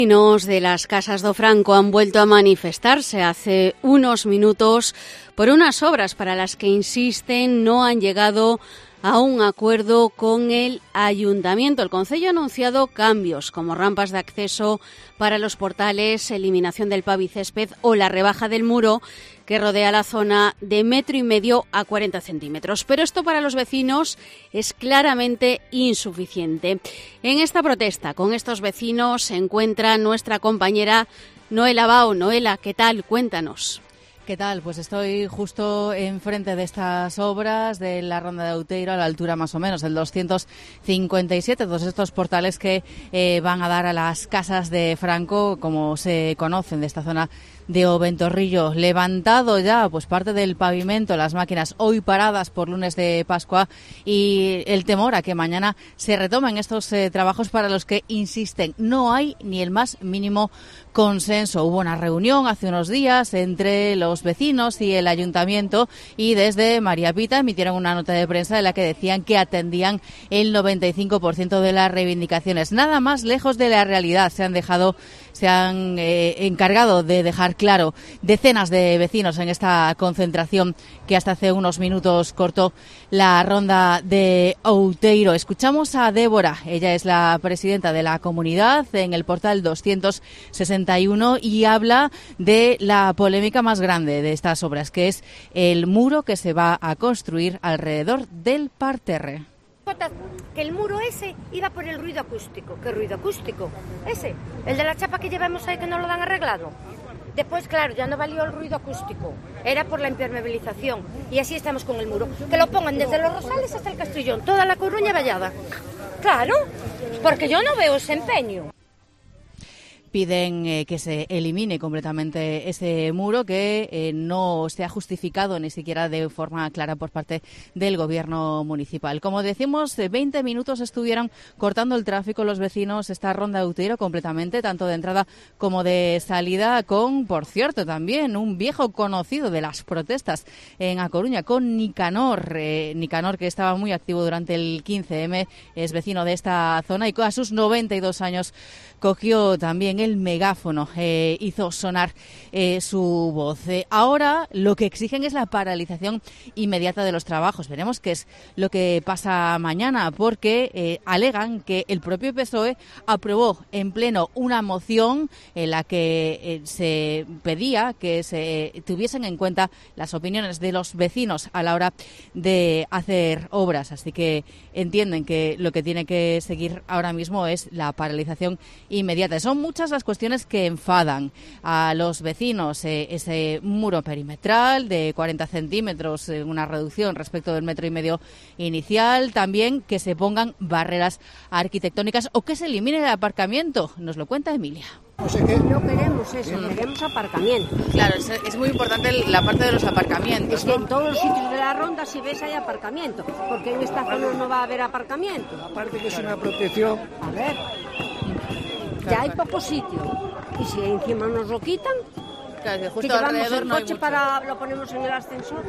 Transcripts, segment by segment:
Vecinos de las Casas do Franco han vuelto a manifestarse hace unos minutos por unas obras para las que, insisten, no han llegado a un acuerdo con el Ayuntamiento. El Concello ha anunciado cambios como rampas de acceso para los portales, eliminación del pavicésped o la rebaja del muro que rodea la zona de 1,5 metros a 40 centímetros. Pero esto para los vecinos es claramente insuficiente. En esta protesta con estos vecinos se encuentra nuestra compañera Noela Bao. Noela, ¿qué tal? Cuéntanos. ¿Qué tal? Pues estoy justo enfrente de estas obras de la Ronda de Outeiro, a la altura más o menos del 257, todos estos portales que van a dar a las Casas de Franco, como se conocen, de esta zona de Oventorrillo. Levantado ya pues parte del pavimento, las máquinas hoy paradas por lunes de Pascua, y el temor a que mañana se retomen estos trabajos para los que, insisten, no hay ni el más mínimo consenso. Hubo una reunión hace unos días entre los vecinos y el Ayuntamiento, y desde María Pita emitieron una nota de prensa en la que decían que atendían el 95% de las reivindicaciones. Nada más lejos de la realidad. Se han encargado de dejar claro decenas de vecinos en esta concentración que hasta hace unos minutos cortó la Ronda de Outeiro. Escuchamos a Débora, ella es la presidenta de la comunidad en el portal 261, y habla de la polémica más grande de estas obras, que es el muro que se va a construir alrededor del parterre. Que el muro ese iba por el ruido acústico. ¿Qué ruido acústico? Ese, el de la chapa que llevamos ahí, que no lo han arreglado. Después, claro, ya no valió el ruido acústico, era por la impermeabilización, y así estamos con el muro. Que lo pongan desde los Rosales hasta el Castrillón, toda la Coruña vallada. Claro, porque yo no veo ese empeño. Piden que se elimine completamente ese muro, que no se ha justificado ni siquiera de forma clara por parte del gobierno municipal. Como decimos, 20 minutos estuvieron cortando el tráfico los vecinos esta Ronda de Outeiro completamente, tanto de entrada como de salida, con, por cierto, también un viejo conocido de las protestas en A Coruña, con Nicanor. Nicanor, que estaba muy activo durante el 15M, es vecino de esta zona y a sus 92 años cogió también el megáfono, hizo sonar su voz. Ahora lo que exigen es la paralización inmediata de los trabajos. Veremos qué es lo que pasa mañana, porque alegan que el propio PSOE aprobó en pleno una moción en la que se pedía que se tuviesen en cuenta las opiniones de los vecinos a la hora de hacer obras. Así que entienden que lo que tiene que seguir ahora mismo es la paralización inmediata. Son muchas las cuestiones que enfadan a los vecinos. Ese muro perimetral de 40 centímetros, una reducción respecto del 1,5 metros inicial. También que se pongan barreras arquitectónicas o que se elimine el aparcamiento. Nos lo cuenta Emilia. No queremos eso, queremos aparcamiento. Claro, es muy importante la parte de los aparcamientos, es que en todos los sitios de la Ronda, si ves, hay aparcamiento, porque en esta zona no va a haber aparcamiento. Aparte que es una protección. A ver, ya hay poco sitio, y si encima nos lo quitan, claro, que justo llevamos alrededor el no hay coche mucho. lo ponemos en el ascensor.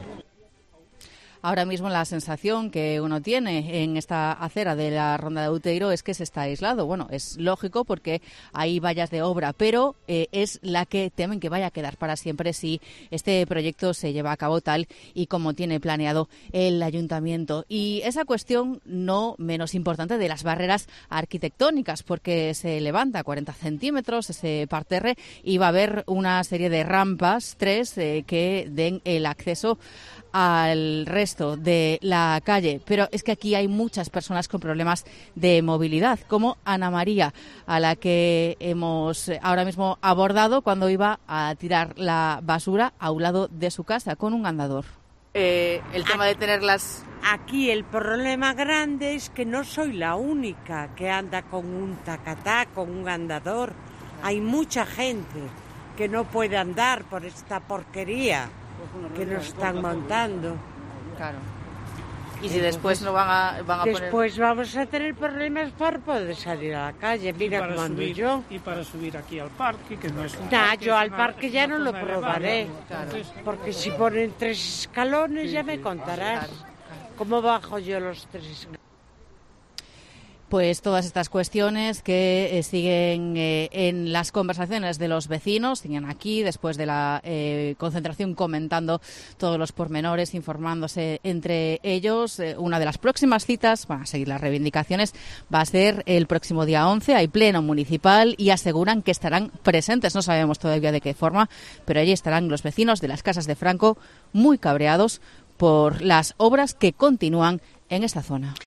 Ahora mismo la sensación que uno tiene en esta acera de la Ronda de Outeiro es que se está aislado. Bueno, es lógico porque hay vallas de obra, pero es la que temen que vaya a quedar para siempre si este proyecto se lleva a cabo tal y como tiene planeado el Ayuntamiento. Y esa cuestión no menos importante de las barreras arquitectónicas, porque se levanta 40 centímetros ese parterre y va a haber una serie de rampas, 3, que den el acceso al resto de la calle. Pero es que aquí hay muchas personas con problemas de movilidad, como Ana María, a la que hemos ahora mismo abordado cuando iba a tirar la basura a un lado de su casa con un andador. El tema de tenerlas... Aquí el problema grande es que no soy la única que anda con un tacatá, con un andador. Hay mucha gente que no puede andar por esta porquería que nos están montando. Claro. Y si después no van a poner... Después vamos a tener problemas para poder salir a la calle. Mira cómo ando yo. Y para subir aquí al parque, que no es un parque, yo al parque ya no lo probaré. Claro. Porque si ponen 3 escalones ya me contarás. ¿Cómo bajo yo los 3 escalones? Pues todas estas cuestiones que siguen en las conversaciones de los vecinos, siguen aquí después de la concentración comentando todos los pormenores, informándose entre ellos. Una de las próximas citas, van a seguir las reivindicaciones, va a ser el próximo día 11, hay pleno municipal y aseguran que estarán presentes, no sabemos todavía de qué forma, pero allí estarán los vecinos de las Casas de Franco muy cabreados por las obras que continúan en esta zona.